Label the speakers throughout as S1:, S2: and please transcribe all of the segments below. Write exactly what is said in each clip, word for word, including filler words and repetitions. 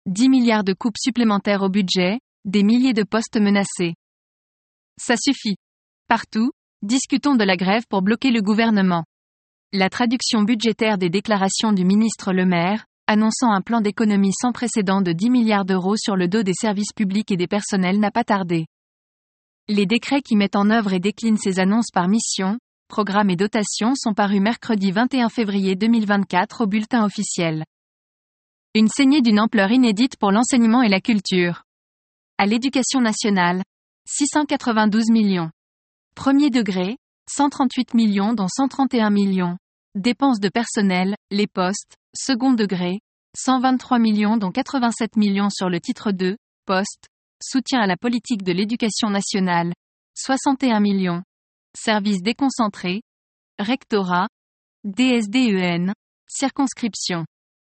S1: dix milliards de coupes supplémentaires au budget, des milliers de postes menacés. Ça suffit. Partout, discutons de la grève pour bloquer le gouvernement. La traduction budgétaire des déclarations du ministre Le Maire, annonçant un plan d'économie sans précédent de dix milliards d'euros sur le dos des services publics et des personnels n'a pas tardé. Les décrets qui mettent en œuvre et déclinent ces annonces par mission, programme et dotation sont parus mercredi vingt et un février deux mille vingt-quatre au bulletin officiel. Une saignée d'une ampleur inédite pour l'enseignement et la culture. À l'éducation nationale, six cent quatre-vingt-douze millions. Premier degré, cent trente-huit millions dont cent trente et un millions. Dépenses de personnel, les postes, second degré, cent vingt-trois millions dont quatre-vingt-sept millions sur le titre deux, postes, soutien à la politique de l'éducation nationale, soixante et un millions. Services déconcentrés, rectorat, D S D E N, circonscription.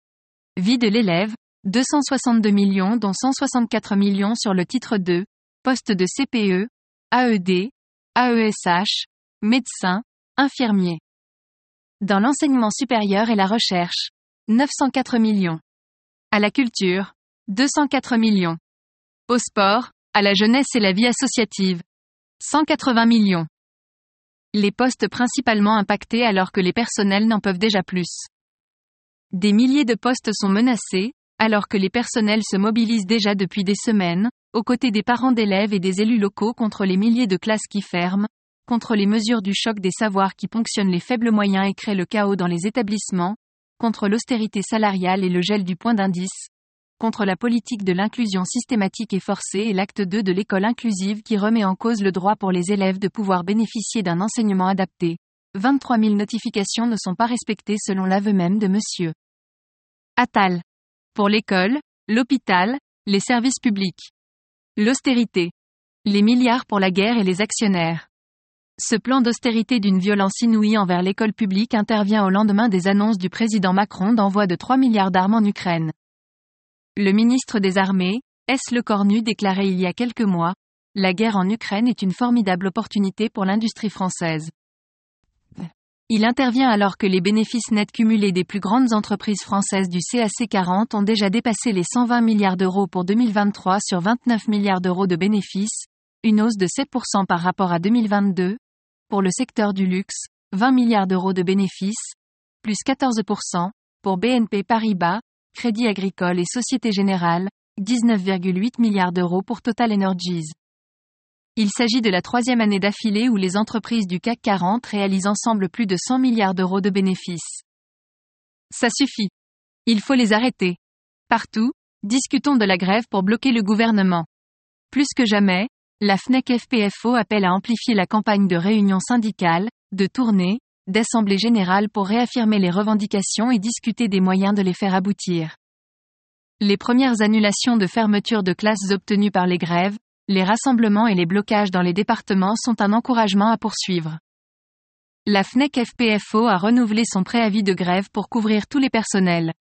S1: Vie de l'élève, deux cent soixante-deux millions dont cent soixante-quatre millions sur le titre deux, postes de C P E, A E D, A E S H, médecins, infirmiers. Dans l'enseignement supérieur et la recherche, neuf cent quatre millions. À la culture, deux cent quatre millions. Au sport, à la jeunesse et la vie associative, cent quatre-vingts millions. Les postes principalement impactés alors que les personnels n'en peuvent déjà plus. Des milliers de postes sont menacés, alors que les personnels se mobilisent déjà depuis des semaines, aux côtés des parents d'élèves et des élus locaux contre les milliers de classes qui ferment, contre les mesures du choc des savoirs qui ponctionnent les faibles moyens et créent le chaos dans les établissements, contre l'austérité salariale et le gel du point d'indice, contre la politique de l'inclusion systématique et forcée et l'acte deux de l'école inclusive qui remet en cause le droit pour les élèves de pouvoir bénéficier d'un enseignement adapté. vingt-trois mille notifications ne sont pas respectées selon l'aveu même de Monsieur Attal. Pour l'école, l'hôpital, les services publics. L'austérité. Les milliards pour la guerre et les actionnaires. Ce plan d'austérité d'une violence inouïe envers l'école publique intervient au lendemain des annonces du président Macron d'envoi de trois milliards d'armes en Ukraine. Le ministre des Armées, S. Lecornu déclarait il y a quelques mois, « La guerre en Ukraine est une formidable opportunité pour l'industrie française ». Il intervient alors que les bénéfices nets cumulés des plus grandes entreprises françaises du C A C quarante ont déjà dépassé les cent vingt milliards d'euros pour deux mille vingt-trois sur vingt-neuf milliards d'euros de bénéfices, une hausse de sept pour cent par rapport à deux mille vingt-deux. Pour le secteur du luxe, vingt milliards d'euros de bénéfices, plus quatorze pour cent, pour B N P Paribas, Crédit Agricole et Société Générale, dix-neuf virgule huit milliards d'euros pour Total Energies. Il s'agit de la troisième année d'affilée où les entreprises du C A C quarante réalisent ensemble plus de cent milliards d'euros de bénéfices. Ça suffit. Il faut les arrêter. Partout, discutons de la grève pour bloquer le gouvernement. Plus que jamais, la F N E C F P F O appelle à amplifier la campagne de réunions syndicales, de tournées, d'assemblées générales pour réaffirmer les revendications et discuter des moyens de les faire aboutir. Les premières annulations de fermeture de classes obtenues par les grèves, les rassemblements et les blocages dans les départements sont un encouragement à poursuivre. La F N E C F P F O a renouvelé son préavis de grève pour couvrir tous les personnels.